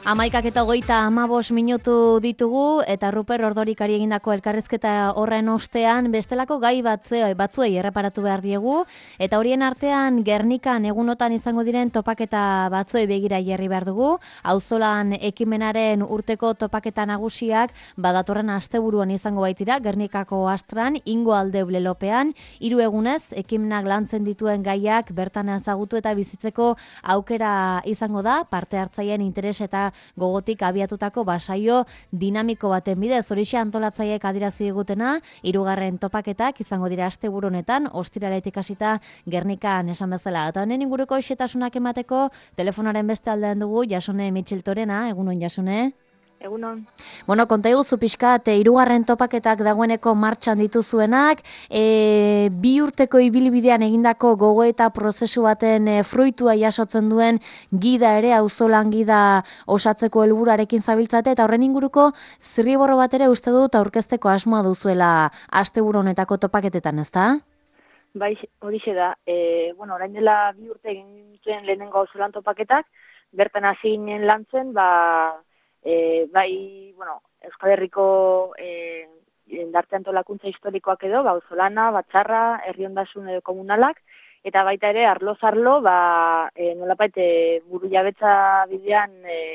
11:25 ditugu eta Ruper Ordorikari egindako elkarrizketa horren ostean bestelako gai batzuei erreparatu behar diegu eta horien artean Gernikan egunotan izango diren topaketa batzuei begira jarri behar dugu. Auzolan ekimenaren urteko topaketa nagusiak badatorren asteburuan izango baitira Gernikako Astran, Ingo Aldeble Lopean, 3 egunez ekimenak lantzen dituen gaiak bertan ezagutu eta bizitzeko aukera izango da, parte hartzaileen interes eta gogotik abiatutako basaio dinamiko baten bidez. Horixe antolatzaileek adierazi digutena, 3. topaketak izango dira asteburu honetan, ostiraletik hasita Gernikan esan bezala. Eta honen inguruko xetasunak emateko telefonaren beste aldean dugu Jasone Mitxeltorena. Egunon, Jasone? Egunon. Bueno, konta iguzu pixkat, 3. topaketak dagoeneko martxan dituzuenak, 2 urteko ibilbidean egindako gogoeta prozesu baten fruitua jasotzen duen gida ere, auzolan gida osatzeko helburuarekin zabiltzate, eta horren inguruko zirriborro bat ere uste dut aurkezteko asmoa duzuela asteburu honetako topaketetan, ezta? Bai, horixe da. Orain dela 2 urte egin dituen lehenengo auzolan topaketak, bertan hasi ginen lantzen, Euskal Herriko jendarte antolakuntza historikoak edo, auzolana, batzarra, herri ondasun edo komunalak, eta baita ere, arlo-zarlo, nolapait buru jabetza bidean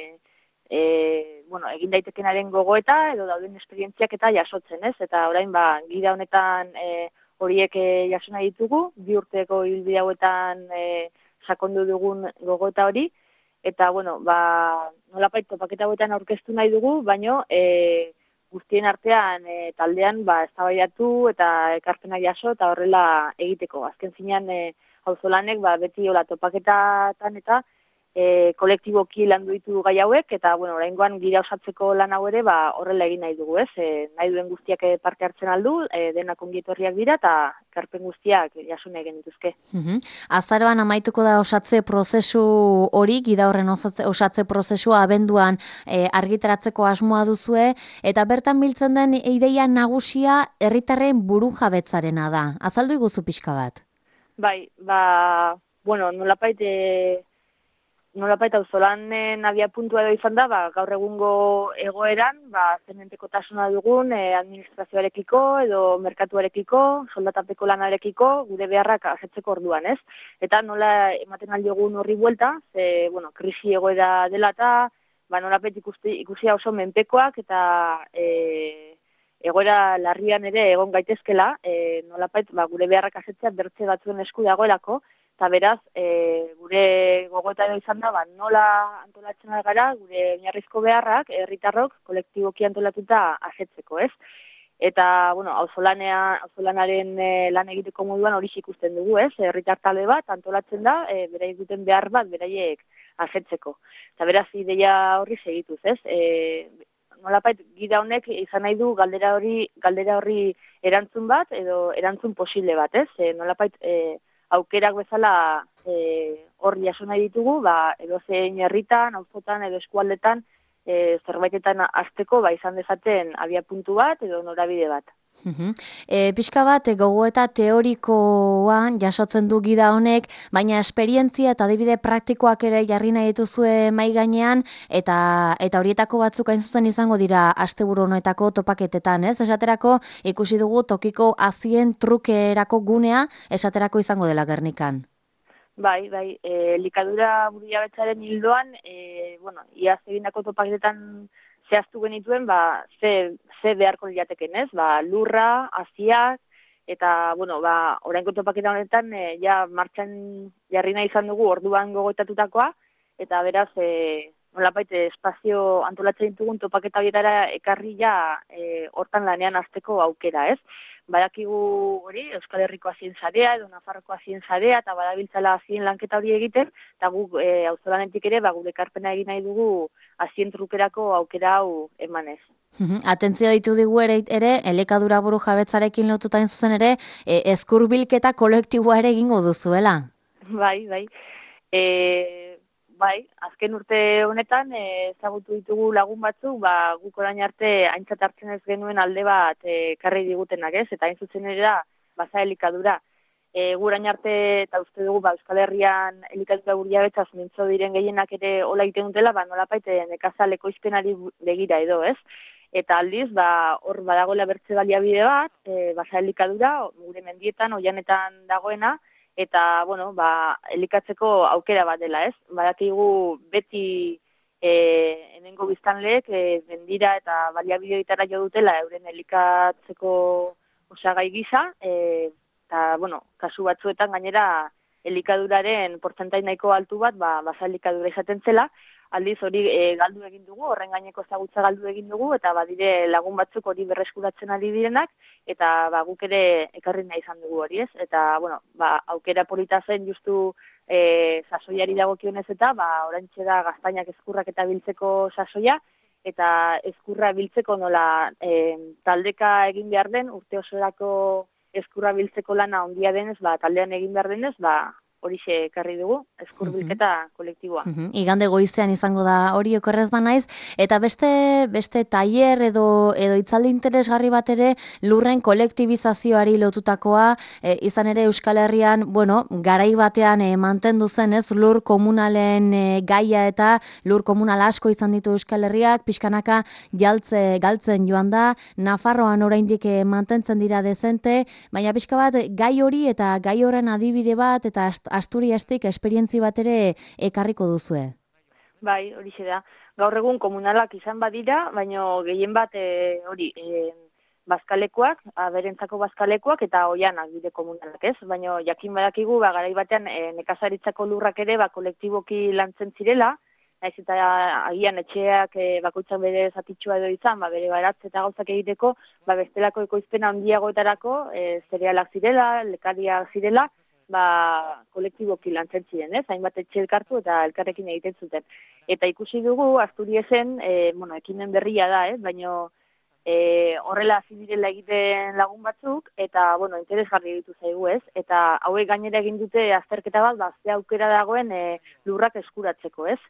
egin daitekenaren gogoeta edo dauden esperientziak eta jasotzen, ez? Eta orain, gida honetan horiek jaso nahi ditugu, 2 urteko ibilbide hauetan sakondu dugun gogoeta hori, eta, nolapait topaketa hauetan aurkeztu nahi dugu, baino guztien artean taldean eztabaidatu eta ekarpenak jaso eta horrela egiteko. Azken zinean auzolanek beti topaketatan eta kolektiboki landu ditu gai hauek, eta oraingoan gira osatzeko lan hau ere horrela egin nahi dugu, ez? Nahi duen guztiak parte hartzen aldu, denak ongi etorriak dira eta ekarpen guztiak jaso nahi genituzke. Azaroan amaituko da osatze prozesu hori, gida horren osatze prozesua abenduan argitaratzeko asmoa duzue, eta bertan biltzen den ideia nagusia herritarren burujabetzarena da. Azaldu iguzu pixka bat? Bai, nolapait auzolanen abiapuntua edo izan da, gaur egungo egoeran, zementekotasuna dugun administrazioarekiko edo merkatuarekiko, soldatapeko lanarekiko, gure beharrak asetzeko orduan, ez? Eta nola ematen aldiogun horri buelta, krisi egoera dela eta, nolapait ikusia oso menpekoak eta egoera larrian ere egon gaitezkela, nolapait gure beharrak asetzea bertze batzuen esku dagoelako, eta beraz, gure gogoeta edo izan da, nola antolatzen gara, gure oinarrizko beharrak, herritarrok, kolektiboki antolatuta asetzeko, ez? Eta, auzolanaren lan egiteko moduan hori ikusten dugu, ez? Herritar talde bat antolatzen da, beraiek duten behar bat, beraiek asetzeko. Eta beraz, ideia horri segituz, ez? Nolapait, gida honek izan nahi du galdera horri erantzun bat, edo erantzun posible bat, ez? Nolapait, aukerak bezala hor jaso nahi ditugu, edozein herritan, auzotan edo eskualdetan zerbaitetan hasteko izan dezaten abiapuntu bat edo norabide bat. Pixka bat, gogoeta teorikoan jasotzen du gida honek, baina esperientzia eta adibide praktikoak ere jarri nahi dituzue mahai gainean, eta horietako batzuk hain zuzen izango dira asteburu honetako topaketetan, ez? Esaterako ikusi dugu tokiko hazien trukerako gunea esaterako izango dela Gernikan. Bai, likadura burujabetzaren hildoan, iaz egindako topaketetan zehaztu genituen, ze beharko lirateken, ez? Lurra, haziak, eta, oraingo topaketa honetan, martxan jarri nahi izan dugu orduan gogoetatutakoa, eta beraz, nolapait espazio antolatzen ditugun topaketa horietara ekarri hortan lanean hasteko aukera, ez? Badakigu hori, Euskal Herriko hazien sarea edo Nafarroko hazien sarea eta badabiltzala hazien lanketa hori egiten, eta guk auzolanetik ere gure ekarpena egin nahi dugu hazien trukerako aukera hau emanez. Atentzio ditu digu ere, elikadura burujabetzarekin lotuta zuzen ere, ezkurbilketa kolektiboa ere egingo duzuela. Bai, azken urte honetan ezagutu ditugu lagun batzuk, guk orain arte aintzat hartzen ez genuen alde bat ekarri digutenak, ez? Eta hain zuzen ere da, baza elikadura. gurain arte eta uste dugu Euskal Herrian elikadura burjabetzaz mintzo diren gehienak ere hola egiten dutela, nolapait nekazal ekoizpenari begira edo, ez? Eta aldiz, hor badagoela bertze baliabide bat, basa elikadura, gure mendietan, oianetan dagoena, eta, elikatzeko aukera bat dela, ez? Badakigu beti hemengo biztanleek mendira eta baliabideetara jo dutela euren elikatzeko osagai gisa, eta, kasu batzuetan gainera elikaduraren portzentai nahiko altu bat, basa elikadura izaten zela, aldiz hori galdu egin dugu, horren gaineko ezagutza galdu egin dugu, eta badire lagun batzuk hori berreskuratzen ari direnak, eta guk ere ekarri nahi izan dugu hori, ez? Eta, aukera polita zen justu sasoiari dagokionez eta, oraintxe da gaztainak ezkurrak eta biltzeko sasoia, eta ezkurra biltzeko nola taldeka egin behar den, urte osorako ezkurra biltzeko lana ondia denez, taldean egin behar denez, horixe ekarri dugu, ezkur bilketa kolektiboa. Igande goizean izango da hori okerrez banaiz, eta beste tailer edo itzaldi interesgarri bat ere lurren kolektibizazioari lotutakoa, izan ere Euskal Herrian, garai batean mantendu zen, ez, lur komunalen gaia eta lur komunal asko izan ditu Euskal Herriak, pixkanaka galtzen joan da, Nafarroan oraindik mantentzen dira dezente, baina pixka bat gai hori eta gai horren adibide bat eta Asturiastik esperientzi bat ere ekarriko duzue. Bai, horixe da. Gaur egun komunalak izan badira, baina gehien bat bazkalekoak, aberentzako bazkalekoak eta oianak bide komunalak, ez? Baina jakin badakigu, garai batean nekazaritzako lurrak ere kolektiboki lantzen zirela, naiz eta agian etxeak bakoitzak bere zatitxua edo izan, bere baratze eta gauzak egiteko, bestelako ekoizpena handiagoetarako, zerealak zirela, lekariak zirela, kolektiboki lantzen ziren, ez? Hainbat etxe elkartu eta elkarrekin egiten zuten. Eta ikusi dugu, Asturiesen, ekimen berria da, ez? Baina horrela hasi direla egiten lagun batzuk, eta, interesgarri ditu zaigu, ez? Eta hauek gainera egin dute azterketa bat, ze aukera dagoen lurrak eskuratzeko, ez?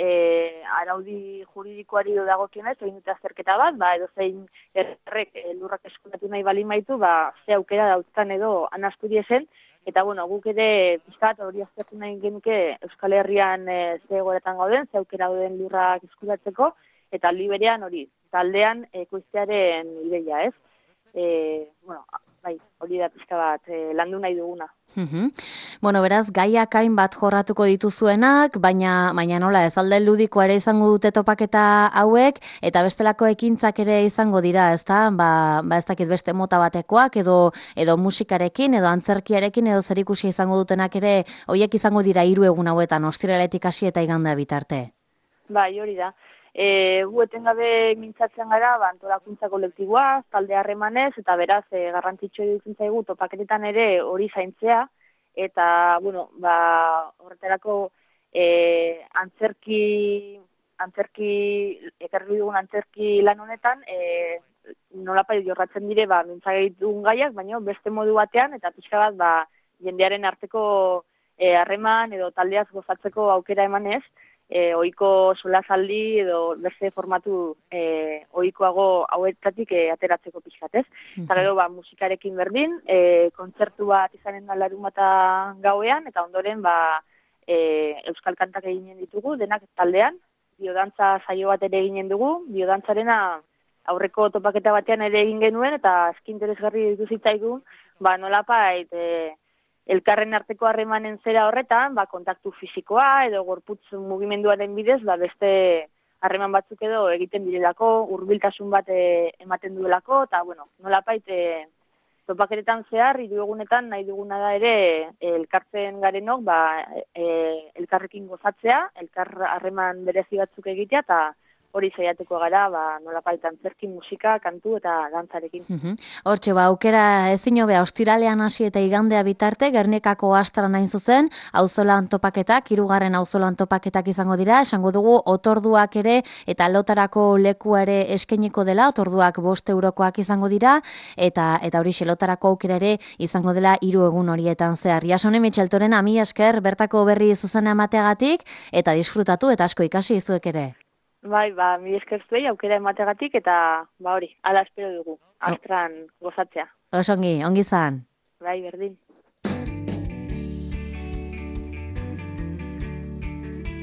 Araudi juridikoari dagokionez, egin dute azterketa bat, edo zein errek lurrak eskuratu nahi balin baitu, ze aukera dauzkan edo han Asturiesen, eta, guk ere pizkat hori aztertu nahi genuke Euskal Herrian ze egoeretan gauden, ze aukera dauden lurrak eskuratzeko, eta aldi berean hori, taldean ekoiztearen ideia, ez? Hori da pizka bat landu nahi duguna. Beraz, gaiak hainbat jorratuko dituzuenak, baina nola, ez alde ludikoa ere izango dute topaketa hauek, eta bestelako ekintzak ere izango dira, ezta? Ez dakit beste mota batekoak, edo musikarekin, edo antzerkiarekin, edo zerikusia izango dutenak ere, horiek izango dira 3 egun hauetan, ostiraletik hasi eta igandea bitarte. Bai, hori da. Gu etengabe mintzatzen gara, antolakuntza kolektiboa, talde harremanez, eta beraz, garrantzitsua iruditzen zaigu topaketetan ere hori zaintzea, eta, horretarako ekarri dugun antzerki lan honetan, nolapait jorratzen dire, mintzagitugun gaiak, baina beste modu batean, eta pixka bat, jendearen arteko harreman edo taldeaz gozatzeko aukera emanez, ohiko solasaldi edo beste formatu ohikoago hauetatik ateratzeko pixkat, ez? Eta gero, musikarekin berdin, kontzertu bat izanen da larunbata gauean, eta ondoren, euskal kantak eginen ditugu, denak taldean, biodantza saio bat ere eginen dugu, biodantzarena aurreko topaketa batean ere egin genuen, eta eski interesgarri ditu zitzaigun, nolapait, elkarren arteko harremanen zera horretan, kontaktu fisikoa edo gorputz mugimenduaren bidez, beste harreman batzuk edo egiten direlako, hurbiltasun bat ematen duelako, eta, nolapait, topakeretan zehar, 3 egunetan nahi duguna da ere elkartzen garenok, elkarrekin gozatzea, elkar harreman berezi batzuk egitea, eta hori saiatuko gara, nolapait antzerki, musika, kantu eta dantzarekin. Hortxe, aukera ezin hobea ostiralean hasi eta igandea bitarte, Gernikako Astran hain zuzen, auzolan topaketak, 3. auzolan topaketak izango dira, esango dugu otorduak ere eta lotarako lekua ere eskainiko dela, otorduak 5 eurokoak izango dira, eta hori lotarako aukera ere izango dela 3 egun horietan zehar. Jasone Mitxeltorena, mila esker bertako berri zuzena emateagatik, eta disfrutatu eta asko ikasi izuek ere. Bai, mila esker zuei aukera emateagatik, eta hori, ala espero dugu, Astran gozatzea. Osongi, ongi zan. Bai, berdin.